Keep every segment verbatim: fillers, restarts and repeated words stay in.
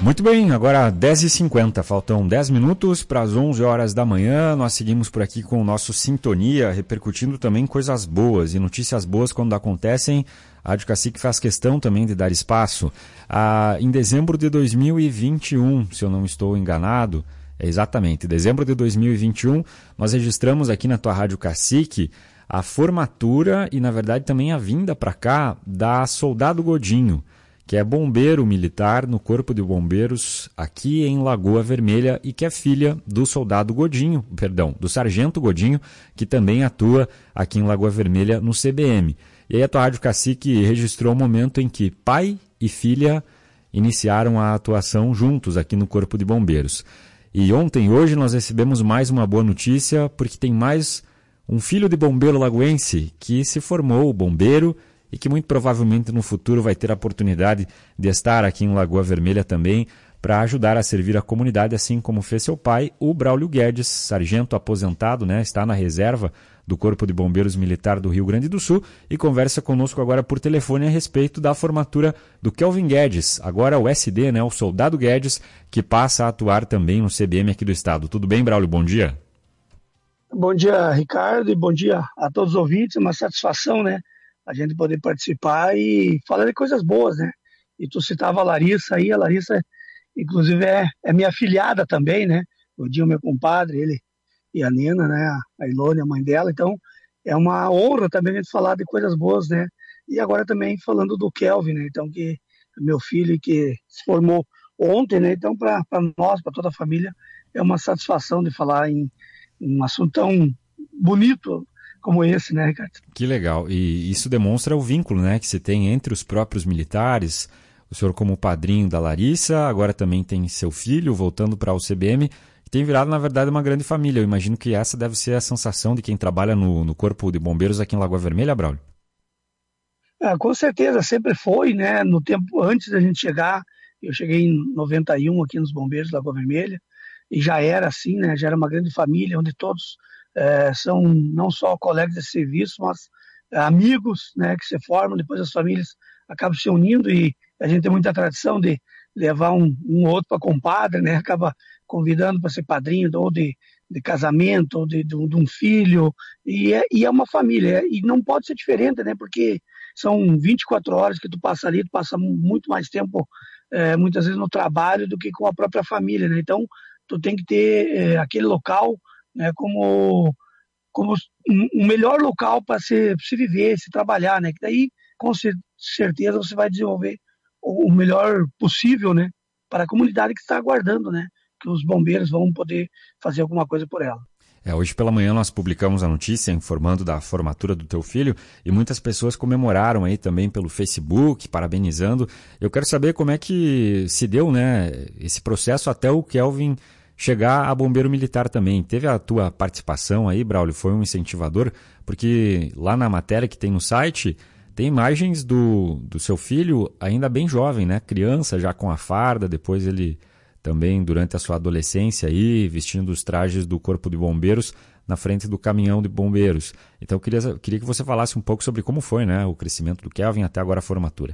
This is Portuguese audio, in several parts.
Muito bem, agora dez e cinquenta, faltam dez minutos para as onze horas da manhã. Nós seguimos por aqui com o nosso Sintonia, repercutindo também coisas boas e notícias boas quando acontecem. A Rádio Cacique faz questão também de dar espaço. Ah, em dezembro de dois mil e vinte e um, se eu não estou enganado, é exatamente, dezembro de dois mil e vinte e um, nós registramos aqui na tua Rádio Cacique a formatura e, na verdade, também a vinda para cá da Soldado Godinho, que é bombeiro militar no Corpo de Bombeiros aqui em Lagoa Vermelha e que é filha do soldado Godinho, perdão, do sargento Godinho, que também atua aqui em Lagoa Vermelha no C B M. E aí a tua Rádio Cacique registrou um momento em que pai e filha iniciaram a atuação juntos aqui no Corpo de Bombeiros. E ontem, hoje, nós recebemos mais uma boa notícia, porque tem mais um filho de bombeiro lagoense que se formou bombeiro e que muito provavelmente no futuro vai ter a oportunidade de estar aqui em Lagoa Vermelha também para ajudar a servir a comunidade, assim como fez seu pai, o Braulio Guedes, sargento aposentado, né, está na reserva do Corpo de Bombeiros Militar do Rio Grande do Sul e conversa conosco agora por telefone a respeito da formatura do Kelvin Guedes, agora o S D, né, o soldado Guedes, que passa a atuar também no C B M aqui do estado. Tudo bem, Braulio? Bom dia. Bom dia, Ricardo, e bom dia a todos os ouvintes. É uma satisfação, né, a gente poder participar e falar de coisas boas, né? E tu citava a Larissa aí, a Larissa, inclusive, é, é minha afilhada também, né? O Dinho, meu compadre, ele e a Nina, né? A Ilone, a mãe dela. Então, é uma honra também a gente falar de coisas boas, né? E agora também falando do Kelvin, né? Então, que é meu filho que se formou ontem, né? Então, para nós, para toda a família, é uma satisfação de falar em um assunto tão bonito como esse, né, Ricardo? Que legal. E isso demonstra o vínculo, né, que se tem entre os próprios militares. O senhor como padrinho da Larissa, agora também tem seu filho voltando para o C B M, que tem virado, na verdade, uma grande família. Eu imagino que essa deve ser a sensação de quem trabalha no, no Corpo de Bombeiros aqui em Lagoa Vermelha, Braulio? Ah, com certeza, sempre foi, né, no tempo antes da gente chegar. Eu cheguei em noventa e um aqui nos Bombeiros da Lagoa Vermelha e já era assim, né, já era uma grande família, onde todos É, são não só colegas de serviço, mas é, amigos, né, que se formam, depois as famílias acabam se unindo e a gente tem muita tradição de levar um, um ou outro para compadre, né, acaba convidando para ser padrinho ou de, de casamento, ou de, de, de um filho, e é, e é uma família, e não pode ser diferente, né, porque são vinte e quatro horas que tu passa ali, tu passa muito mais tempo, é, muitas vezes no trabalho do que com a própria família, né, então tu tem que ter é, aquele local, né, como, como um melhor local para se, se viver, se trabalhar, né? Que daí, com certeza, você vai desenvolver o, o melhor possível, né? Para a comunidade que está aguardando, né? Que os bombeiros vão poder fazer alguma coisa por ela. É, hoje pela manhã nós publicamos a notícia informando da formatura do teu filho e muitas pessoas comemoraram aí também pelo Facebook, parabenizando. Eu quero saber como é que se deu, né, esse processo até o Kelvin chegar a bombeiro militar também. Teve a tua participação aí, Braulio? Foi um incentivador? Porque lá na matéria que tem no site, tem imagens do, do seu filho ainda bem jovem, né? Criança, já com a farda, depois ele também, durante a sua adolescência aí, vestindo os trajes do Corpo de Bombeiros na frente do caminhão de bombeiros. Então eu queria, queria que você falasse um pouco sobre como foi, né, o crescimento do Kelvin até agora a formatura.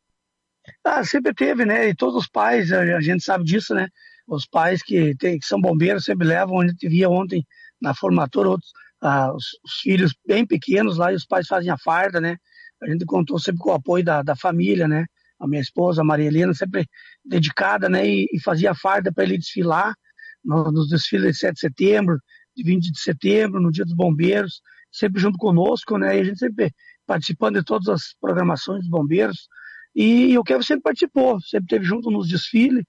Ah, sempre teve, né? E todos os pais, a gente sabe disso, né? Os pais que, tem, que são bombeiros sempre levam, a gente via ontem na formatura, outros, ah, os, os filhos bem pequenos lá e os pais fazem a farda, né? A gente contou sempre com o apoio da, da família, né? A minha esposa, a Maria Helena, sempre dedicada, né? E, e fazia a farda para ele desfilar no, nos desfiles de sete de setembro, de vinte de setembro, no Dia dos Bombeiros, sempre junto conosco, né? E a gente sempre participando de todas as programações dos bombeiros. E, e o Kevin sempre participou, sempre esteve junto nos desfiles,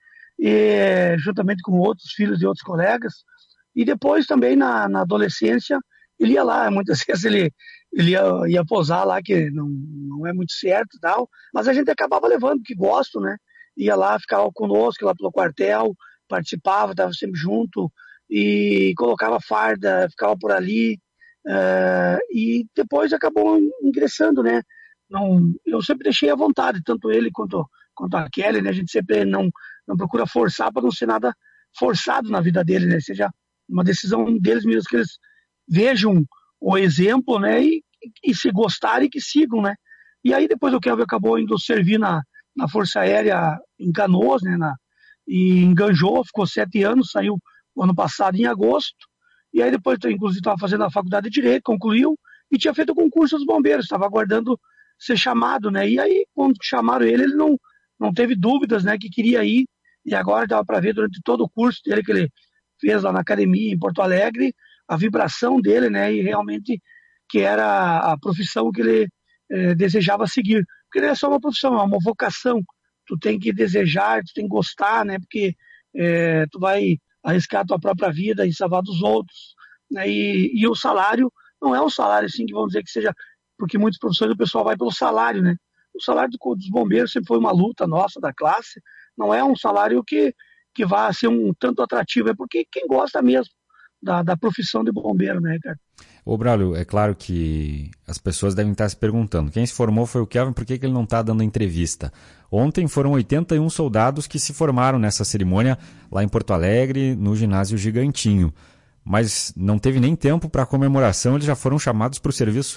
e, juntamente com outros filhos de outros colegas, e depois também na, na adolescência ele ia lá, muitas vezes ele, ele ia, ia posar lá, que não, não é muito certo e tal, mas a gente acabava levando, que gosto, né, ia lá, ficava conosco lá pelo quartel, participava, estava sempre junto, e colocava farda, ficava por ali, uh, e depois acabou ingressando, né, não, eu sempre deixei à vontade, tanto ele quanto, quanto a Kelly, né, a gente sempre não não procura forçar para não ser nada forçado na vida deles, né? Seja uma decisão deles mesmos, que eles vejam o exemplo, né? E, e se gostarem, que sigam, né? E aí depois o Kelvin acabou indo servir na, na Força Aérea em Canoas, né? Na, e enganjou, ficou sete anos, saiu o ano passado em agosto, e aí depois, inclusive, estava fazendo a faculdade de Direito, concluiu, e tinha feito o concurso dos bombeiros, estava aguardando ser chamado, né? E aí, quando chamaram ele, ele não, não teve dúvidas, né, que queria ir, e agora dava para ver durante todo o curso dele que ele fez lá na academia em Porto Alegre, a vibração dele, né, e realmente que era a profissão que ele eh, desejava seguir. Porque não é só uma profissão, é uma vocação. Tu tem que desejar, tu tem que gostar, né, porque eh, tu vai arriscar a tua própria vida e salvar dos outros, né, e, e o salário não é um salário assim que vamos dizer que seja, porque muitas profissões o pessoal vai pelo salário, né. O salário do, dos bombeiros sempre foi uma luta nossa da classe, não é um salário que, que vai ser um tanto atrativo, é porque quem gosta mesmo da, da profissão de bombeiro, né, cara. Ô, Braulio, é claro que as pessoas devem estar se perguntando, quem se formou foi o Kelvin, por que, que ele não está dando entrevista? Ontem foram oitenta e um soldados que se formaram nessa cerimônia lá em Porto Alegre, no ginásio Gigantinho. Mas não teve nem tempo para a comemoração, eles já foram chamados para o serviço?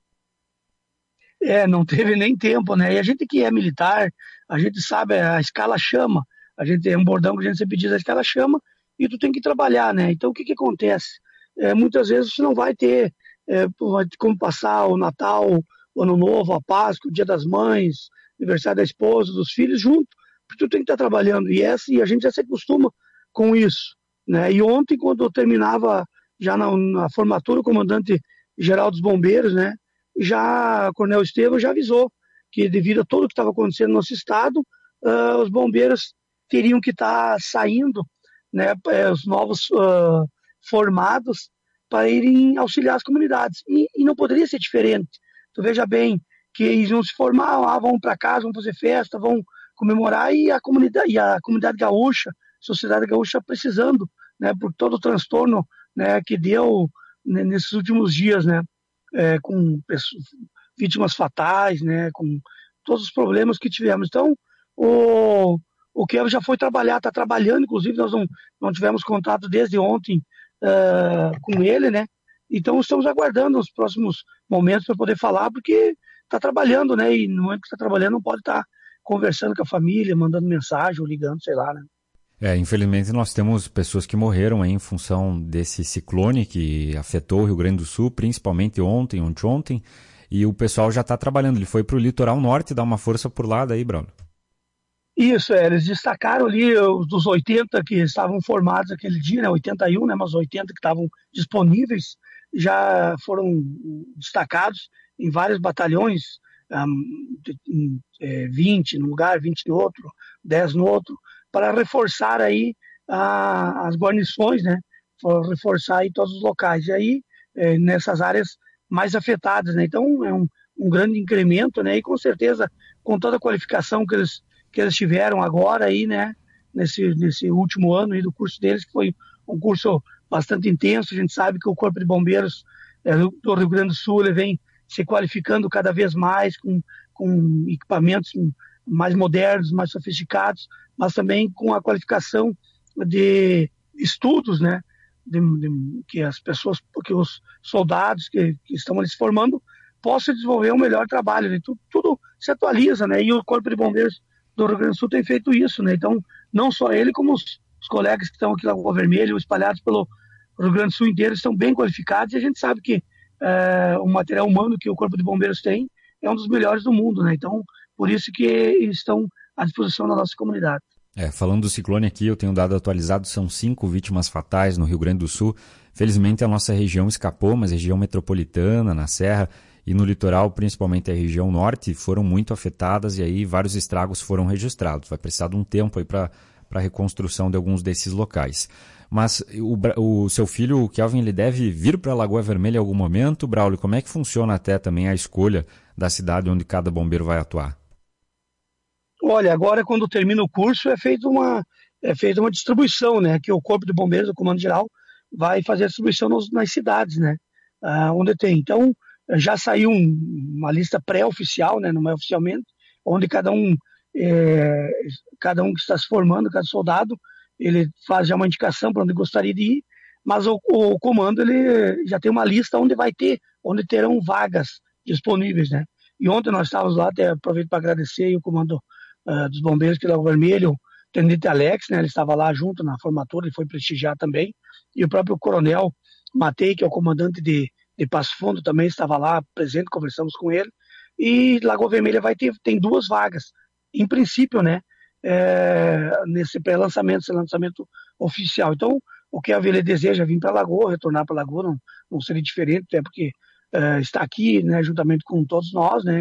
É, não teve nem tempo, né? E a gente que é militar, a gente sabe, a escala chama. A gente é um bordão que a gente sempre diz, a escala chama, e tu tem que trabalhar, né? Então o que que acontece? É, muitas vezes você não vai ter é, como passar o Natal, o Ano Novo, a Páscoa, o Dia das Mães, aniversário da esposa, dos filhos junto, porque tu tem que estar trabalhando. E, essa, e a gente já se acostuma com isso, né? E ontem, quando eu terminava já na, na formatura, o comandante-geral dos bombeiros, né? Já, o Coronel Estevam já avisou que devido a tudo que estava acontecendo no nosso estado, uh, os bombeiros teriam que estar tá saindo, né, os novos uh, formados para irem auxiliar as comunidades. E, e não poderia ser diferente. Tu veja bem que eles vão se formar, ah, vão para casa, vão fazer festa, vão comemorar, e a comunidade, e a comunidade gaúcha, a sociedade gaúcha precisando, né, por todo o transtorno, né, que deu, né, nesses últimos dias, né, é, com pessoas, vítimas fatais, né, com todos os problemas que tivemos. Então, o, o Kevin já foi trabalhar, está trabalhando, inclusive nós não, não tivemos contato desde ontem uh, com ele, né? Então estamos aguardando os próximos momentos para poder falar, porque está trabalhando, né? E no momento que está trabalhando não pode estar tá conversando com a família, mandando mensagem ou ligando, sei lá, né? É, infelizmente nós temos pessoas que morreram aí em função desse ciclone que afetou o Rio Grande do Sul, principalmente ontem, ontem, ontem, e o pessoal já está trabalhando. Ele foi para o litoral norte dar uma força por lá daí, Bruno. Isso, é, eles destacaram ali os dos oitenta que estavam formados aquele dia, né, oitenta e um, né, mas oitenta que estavam disponíveis, já foram destacados em vários batalhões, um, vinte num lugar, vinte no outro, dez no outro, para reforçar aí a, as guarnições, né, para reforçar aí todos os locais, e aí é, nessas áreas mais afetadas, né, então é um, um grande incremento, né, e com certeza, com toda a qualificação que eles que eles tiveram agora aí, né, nesse, nesse último ano aí do curso deles, que foi um curso bastante intenso. A gente sabe que o Corpo de Bombeiros é, do Rio Grande do Sul ele vem se qualificando cada vez mais com, com equipamentos mais modernos, mais sofisticados, mas também com a qualificação de estudos, né, de, de, que as pessoas, que os soldados que, que estão ali se formando possam desenvolver um melhor trabalho, né? tudo, tudo se atualiza, né, e o Corpo de Bombeiros do Rio Grande do Sul tem feito isso, né? Então, não só ele, como os, os colegas que estão aqui na Rua Vermelha, espalhados pelo Rio Grande do Sul inteiro, estão bem qualificados, e a gente sabe que é, o material humano que o Corpo de Bombeiros tem é um dos melhores do mundo, né? Então, por isso que eles estão à disposição da nossa comunidade. É, falando do ciclone aqui, eu tenho dado atualizado, são cinco vítimas fatais no Rio Grande do Sul. Felizmente a nossa região escapou, mas a região metropolitana, na Serra e no litoral, principalmente a região norte, foram muito afetadas, e aí vários estragos foram registrados. Vai precisar de um tempo aí para a reconstrução de alguns desses locais. Mas o, o seu filho, o Kelvin, ele deve vir para a Lagoa Vermelha em algum momento? Braulio, como é que funciona até também a escolha da cidade onde cada bombeiro vai atuar? Olha, agora quando termina o curso é feita uma, é feita uma distribuição, né? Que o Corpo de Bombeiros, o Comando Geral, vai fazer a distribuição nos, nas cidades, né? Ah, onde tem. Então, já saiu um, uma lista pré-oficial, né, não é oficialmente, onde cada um, é, cada um que está se formando, cada soldado, ele faz já uma indicação para onde gostaria de ir, mas o, o comando ele já tem uma lista onde vai ter, onde terão vagas disponíveis, né? E ontem nós estávamos lá, até aproveito para agradecer o comando uh, dos bombeiros pelo Vermelho, Tenente Alex, né, ele estava lá junto na formatura, ele foi prestigiar também, e o próprio Coronel Matei, que é o comandante de, de Passo Fundo, também estava lá presente, conversamos com ele, e Lagoa Vermelha vai ter, tem duas vagas, em princípio, né, é, nesse pré-lançamento, esse lançamento oficial. Então, o que a Kelvin deseja vir para Lagoa, retornar para Lagoa, não, não seria diferente, até porque é, está aqui, né, juntamente com todos nós, né,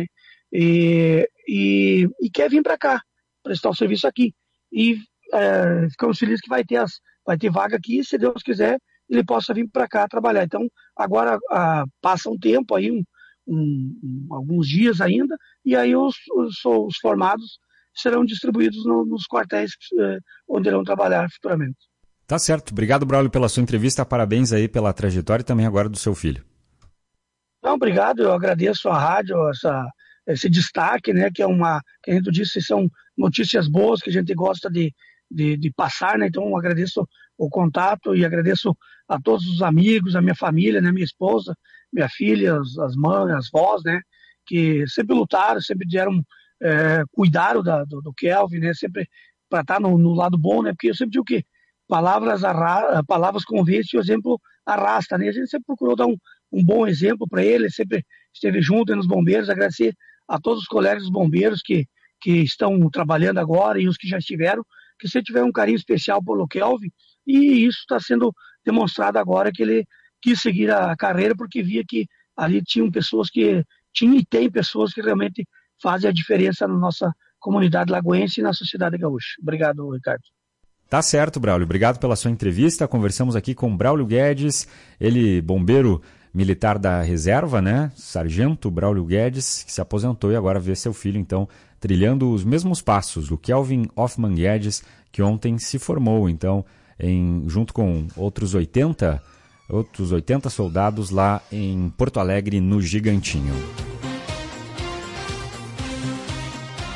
e, e, e quer vir para cá, prestar o serviço aqui. E é, ficamos felizes que vai ter, as, vai ter vaga aqui, se Deus quiser, ele possa vir para cá trabalhar. Então, agora a, passa um tempo aí, um, um, um, alguns dias ainda, e aí os, os, os formados serão distribuídos no, nos quartéis eh, onde irão trabalhar futuramente. Tá certo. Obrigado, Braulio, pela sua entrevista. Parabéns aí pela trajetória e também agora do seu filho. Não, obrigado. Eu agradeço a rádio, essa, esse destaque, né, que é uma, que a gente disse, são notícias boas que a gente gosta de, de, de passar, né? Então, eu agradeço o contato e agradeço a todos os amigos, a minha família, né, minha esposa, minha filha, as, as mães, as vós, né, que sempre lutaram, sempre deram, é, cuidaram da, do, do Kelvin, né, sempre para estar no, no lado bom, né, porque eu sempre digo que palavras, arra, palavras convencem e o exemplo arrasta, né, a gente sempre procurou dar um, um bom exemplo para ele, sempre esteve junto nos bombeiros, agradecer a todos os colegas dos bombeiros que, que estão trabalhando agora e os que já estiveram, que sempre tiveram um carinho especial pelo Kelvin, e isso está sendo demonstrado agora que ele quis seguir a carreira porque via que ali tinham pessoas que, tinha e tem pessoas que realmente fazem a diferença na nossa comunidade lagoense e na sociedade gaúcha. Obrigado, Ricardo. Tá certo, Braulio. Obrigado pela sua entrevista. Conversamos aqui com Braulio Guedes, ele bombeiro militar da reserva, né? Sargento Braulio Guedes, que se aposentou e agora vê seu filho, então, trilhando os mesmos passos do Kelvin Hoffman Guedes, que ontem se formou, então, em, junto com outros oitenta, outros oitenta soldados lá em Porto Alegre, no Gigantinho.